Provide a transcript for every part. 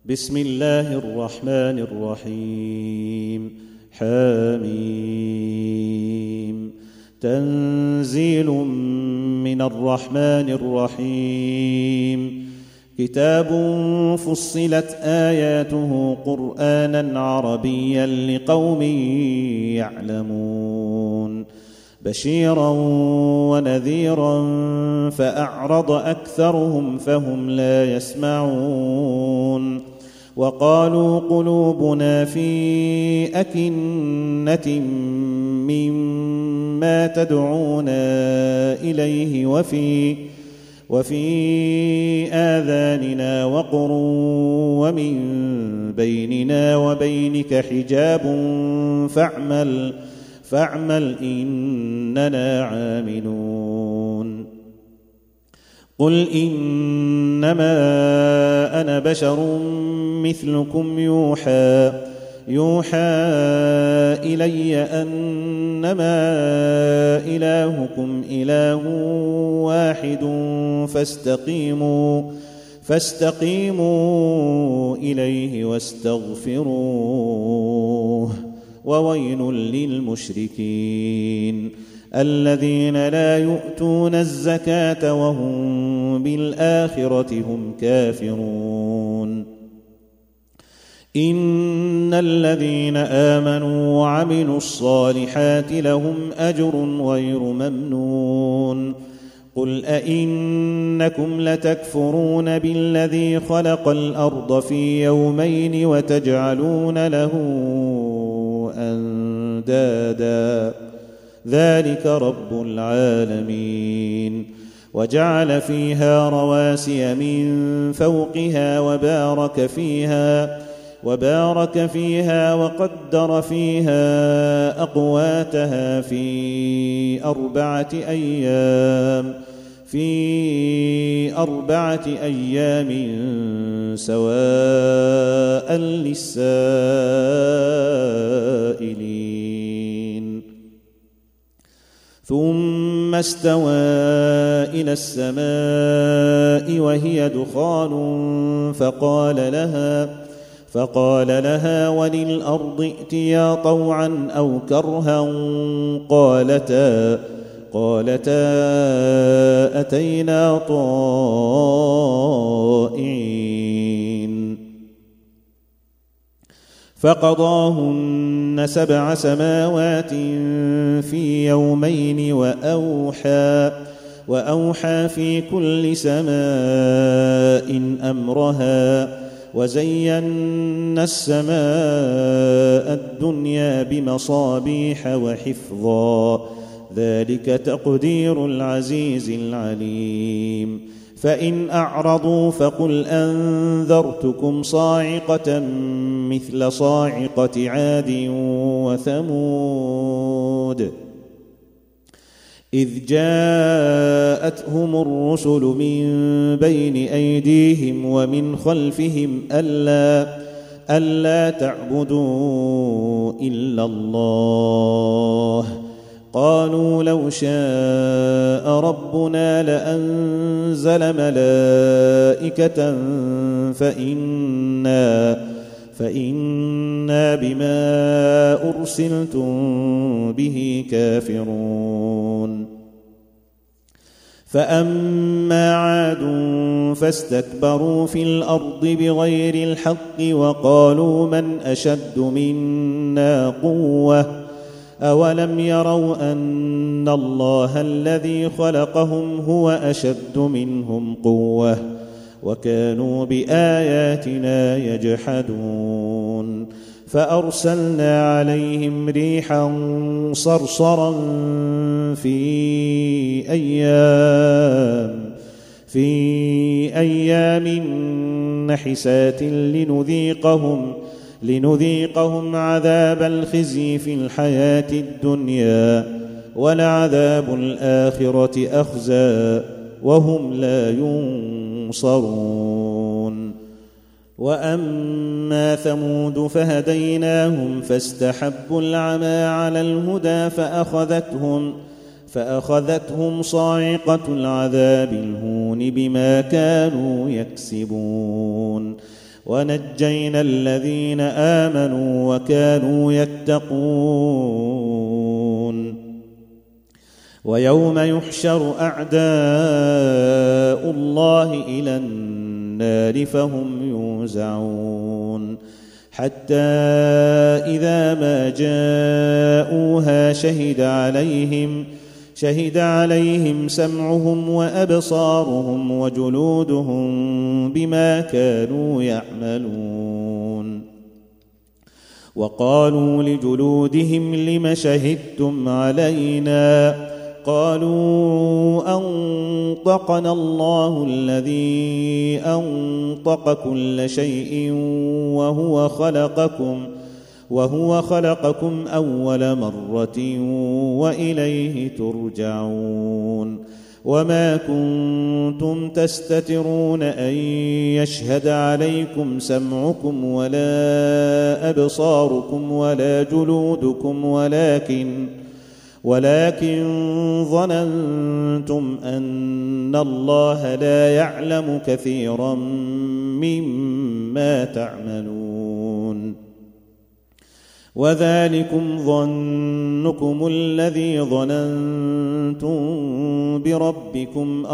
بسم الله الرحمن الرحيم. حميم. تنزيل من الرحمن الرحيم. كتاب فصلت آياته قرآنا عربيا لقوم يعلمون بشيرا ونذيرا فأعرض أكثرهم فهم لا يسمعون وقالوا قلوبنا في أكنة مما تدعونا إليه وفي آذاننا وقر ومن بيننا وبينك حجاب فاعمل إننا عاملون. قل إنما أنا بشر مثلكم يوحى إلي أنما إلهكم إله واحد فاستقيموا إليه واستغفروه وويل للمشركين الذين لا يؤتون الزكاة وهم بالآخرة هم كافرون. إن الذين آمنوا وعملوا الصالحات لهم أجر غير ممنون. قل أئنكم لتكفرون بالذي خلق الأرض في يومين وتجعلون له أندادا ذلك رب العالمين. وجعل فيها رواسي من فوقها وبارك فيها وقدر فيها أقواتها في أربعة أيام سواء للسائلين. ثم استوى إلى السماء وهي دخان فقال لها وللأرض ائتيا طوعا أو كرها قالتا أتينا طائعين. فقضاهن 7 سماوات في يومين وأوحى في كل سماء أمرها وزينا السماء الدنيا بمصابيح وحفظا ذلك تقدير العزيز العليم. فإن أعرضوا فقل أنذرتكم صاعقة مثل صاعقة عاد وثمود إذ جاءتهم الرسل من بين أيديهم ومن خلفهم ألا تعبدوا إلا الله قالوا لو شاء ربنا لأنزل ملائكة فإنا بما أرسلتم به كافرون. فأما عاد فاستكبروا في الأرض بغير الحق وقالوا من أشد منا قوة أولم يروا أن الله الذي خلقهم هو أشد منهم قوة وكانوا بآياتنا يجحدون. فأرسلنا عليهم ريحا صرصرا في أيام نحسات لنذيقهم عذاب الخزي في الحياة الدنيا ولعذاب الآخرة أخزى وهم لا ينصرون. وأما ثمود فهديناهم فاستحبوا العمى على الهدى فأخذتهم صاعقة العذاب الهون بما كانوا يكسبون. ونجينا الذين آمنوا وكانوا يتقون. ويوم يحشر أعداء الله إلى النار فهم يوزعون حتى إذا ما جاءوها شهد عليهم سمعهم وأبصارهم وجلودهم بما كانوا يعملون. وقالوا لجلودهم لم شهدتم علينا؟ قالوا أنطقنا الله الذي أنطق كل شيء وهو خلقكم أول مرة وإليه ترجعون. وما كنتم تستترون أن يشهد عليكم سمعكم ولا أبصاركم ولا جلودكم ولكن ظننتم أن الله لا يعلم كثيرا مما تعملون. وذلكم ظنكم الذي ظننتم بربكم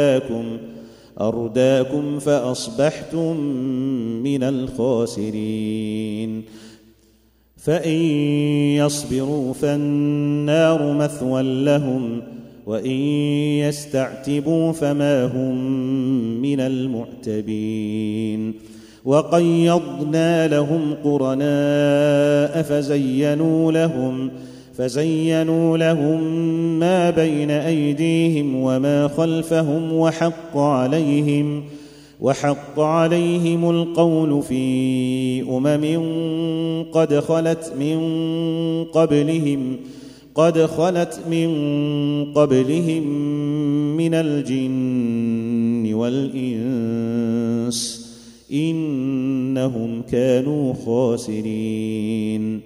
أرداكم فأصبحتم من الخاسرين. فإن يصبروا فالنار مثوى لهم وإن يستعتبوا فما هم من المعتبين. وقيضنا لهم قرناء فزينوا لهم ما بين أيديهم وما خلفهم وحق عليهم القول في قد خلت من قبلهم من الجن والإنس إنهم كانوا خاسرين.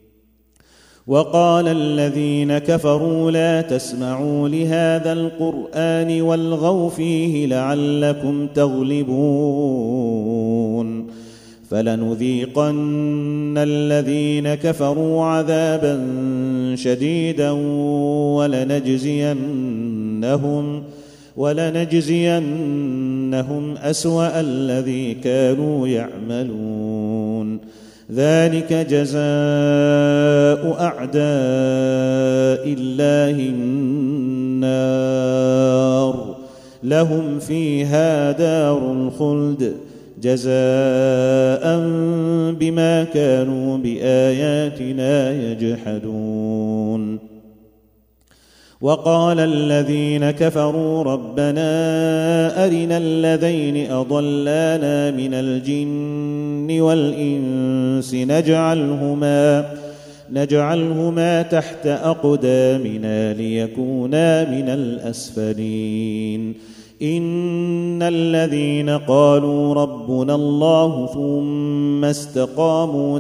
وقال الذين كفروا لا تسمعوا لهذا القرآن والغوا فيه لعلكم تغلبون. فلنذيقن الذين كفروا عذابا شديدا ولنجزينهم أسوأ الذي كانوا يعملون. ذلك جزاء أعداء الله النار لهم فيها دار الخلد جزاء بما كانوا بآياتنا يجحدون. وقال الذين كفروا ربنا أرنا الذين أضلانا من الجن والإنس نجعلهما تحت أقدامنا ليكونا من الأسفلين. إن الذين قالوا ربنا الله ثم استقاموا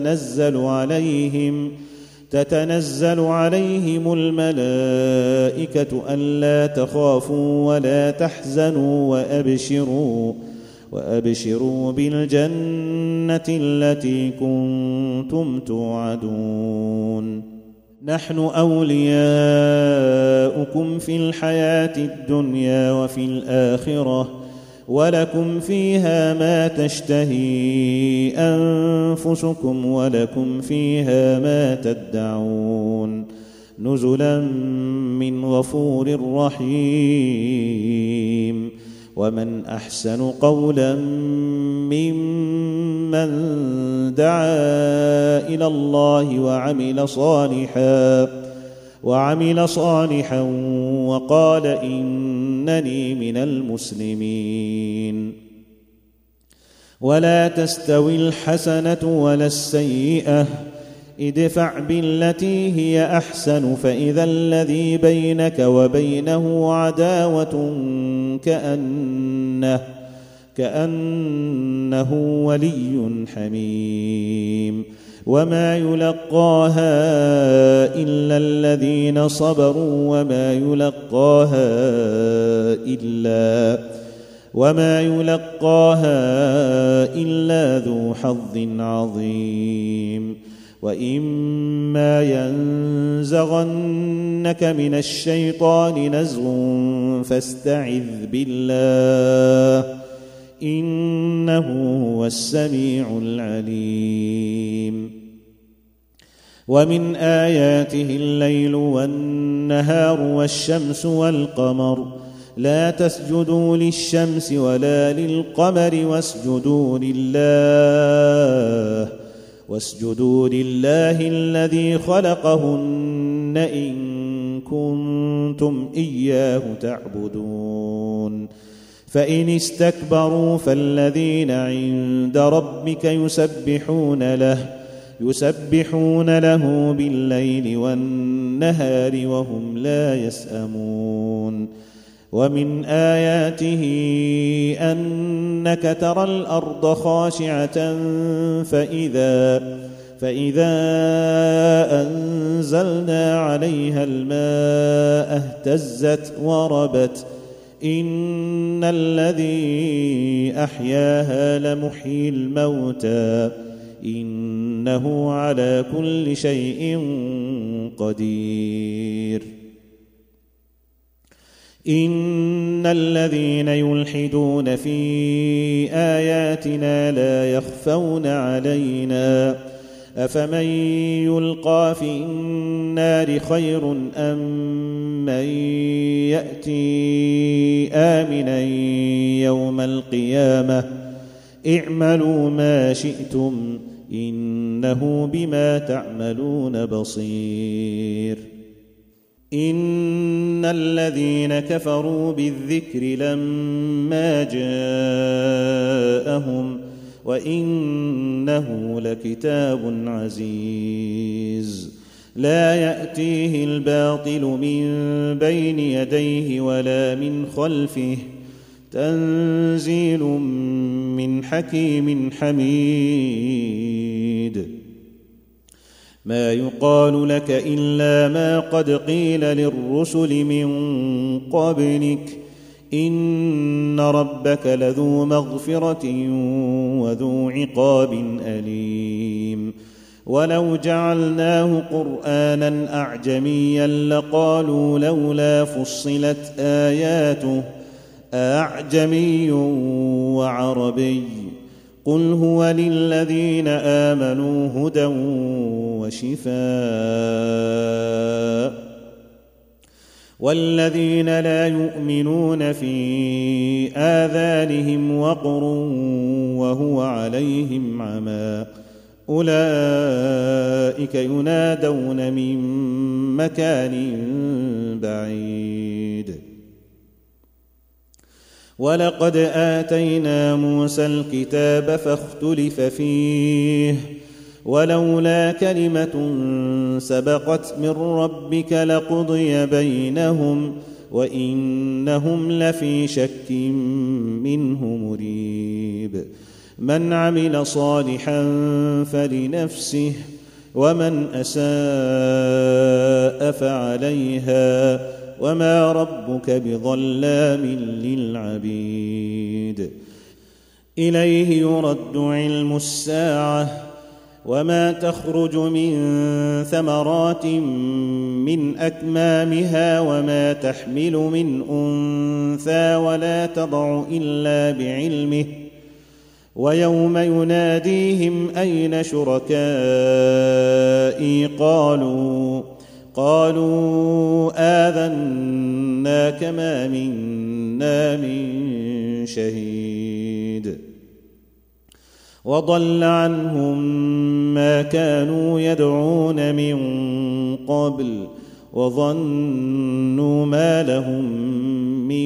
تتنزل عليهم الملائكة ألا تخافوا ولا تحزنوا وأبشروا بالجنة التي كنتم توعدون. نحن أولياؤكم في الحياة الدنيا وفي الآخرة ولكم فيها ما تشتهي أنفسكم ولكم فيها ما تدعون نزلا من غفور رحيم. ومن أحسن قولا ممن دعا إلى الله وعمل صالحا وقال إنني من المسلمين. ولا تستوي الحسنة ولا السيئة ادفع بالتي هي أحسن فإذا الذي بينك وبينه عداوة كأنه ولي حميم. وما يلقاها إلا الذين صبروا وما يلقاها وما يلقاها إلا ذو حظ عظيم وإما ينزغنك من الشيطان نزغ فاستعذ بالله إنه هو السميع العليم ومن آياته الليل والنهار والشمس والقمر لا تسجدوا للشمس ولا للقمر واسجدوا لله الذي خلقهن إن كنتم إياه تعبدون فإن استكبروا فالذين عند ربك يسبحون له بالليل والنهار وهم لا يسأمون ومن آياته أنك ترى الأرض خاشعة فإذا أنزلنا عليها الماء اهتزت وربت إن الذي أحياها لمحيي الموتى إنه على كل شيء قدير إن الذين يلحدون في آياتنا لا يخفون علينا أفمن يلقى في النار خير أم من يأتي آمنا يوم القيامة اعملوا ما شئتم إنه بما تعملون بصير إن الذين كفروا بالذكر لما جاءهم وإنه لكتاب عزيز لا يأتيه الباطل من بين يديه ولا من خلفه تنزيل من حكيم حميد ما يقال لك إلا ما قد قيل للرسل من قبلك إن ربك لذو مغفرة وذو عقاب أليم ولو جعلناه قرآنا أعجميا لقالوا لولا فصلت آياته أعجمي وعربي قل هو للذين آمنوا هدى وشفاء والذين لا يؤمنون في آذانهم وقر وهو عليهم عمى أولئك ينادون من مكان بعيد ولقد آتينا موسى الكتاب فاختلف فيه ولولا كلمة سبقت من ربك لقضي بينهم وإنهم لفي شك منه مريب من عمل صالحا فلنفسه ومن أساء فعليها وما ربك بظلام للعبيد إليه يرد علم الساعة وما تخرج من ثمرات من أكمامها وما تحمل من أنثى ولا تضع إلا بعلمه ويوم يناديهم أين شركائي قالوا آذناك ما منا من شهيد وضل عنهم ما كانوا يدعون من قبل وظنوا ما لهم من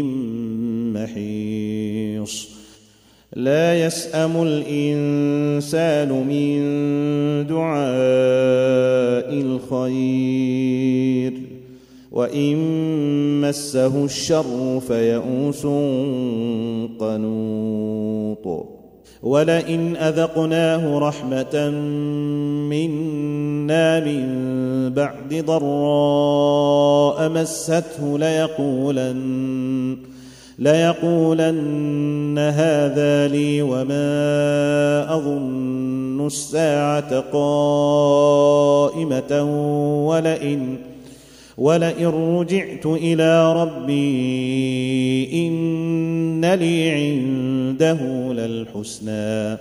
محيص لا يسأم الإنسان من دعاء الخير وإن مسه الشر فيئوس قنوط ولئن أذقناه رحمة منا من بعد ضراء مسته ليقولن هذا لي وما أظن الساعة قائمة ولئن رجعت إلى ربي إن لي عنده للحسنى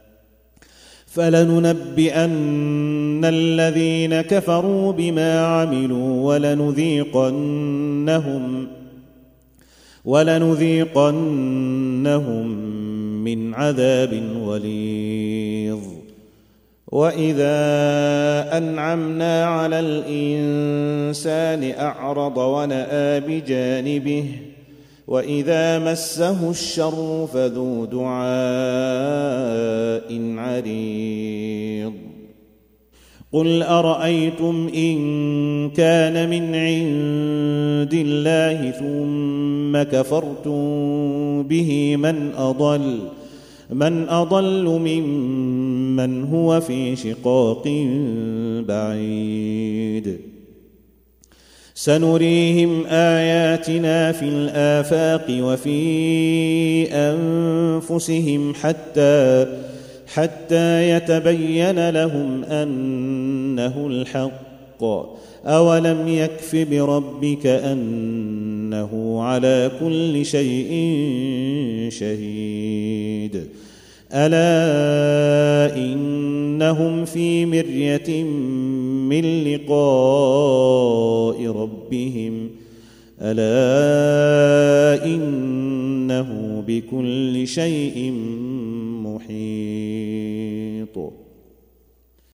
فلننبئن الذين كفروا بما عملوا ولنذيقنهم من عذاب غليظ وإذا أنعمنا على الإنسان أعرض ونأى بجانبه وإذا مسه الشر فذو دعاء عريض قل أرأيتم إن كان من عند الله ثم كفرتم به من أضل ممن هو في شقاق بعيد سنريهم آياتنا في الآفاق وفي أنفسهم حتى يتبين لهم أنه الحق أولم يكف بربك أنه على كل شيء شهيد ألا إنهم في مرية من لقاء ربهم ألا إنه بكل شيء محيط